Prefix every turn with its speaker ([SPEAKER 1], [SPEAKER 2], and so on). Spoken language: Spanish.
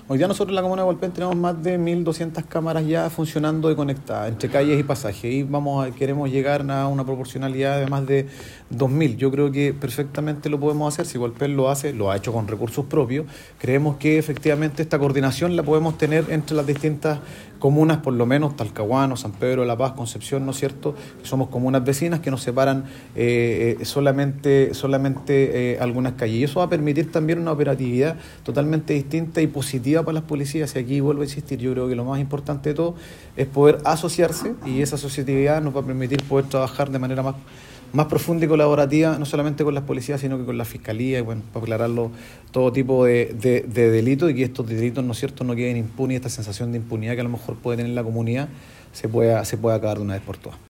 [SPEAKER 1] Hoy día nosotros en la comuna de Hualpén tenemos más de 1.200 cámaras ya funcionando y conectadas entre calles y pasajes. Y queremos llegar a una proporcionalidad de más de 2.000. Yo creo que perfectamente lo podemos hacer. Si Hualpén lo hace, lo ha hecho con recursos propios. Creemos que efectivamente esta coordinación la podemos tener entre las distintas comunas, por lo menos Talcahuano, San Pedro de la Paz, Concepción, ¿no es cierto? Somos comunas vecinas que nos separan solamente algunas calles. Y eso va a permitir también una operatividad totalmente distinta y positiva para las policías. Y aquí vuelvo a insistir, yo creo que lo más importante de todo es poder asociarse, y esa asociatividad nos va a permitir poder trabajar de manera más profunda y colaborativa, no solamente con las policías, sino que con la fiscalía, y bueno, para aclararlo, todo tipo de delitos, y que estos delitos, ¿no es cierto?, no queden impunes, y esta sensación de impunidad que a lo mejor puede tener la comunidad se pueda acabar de una vez por todas.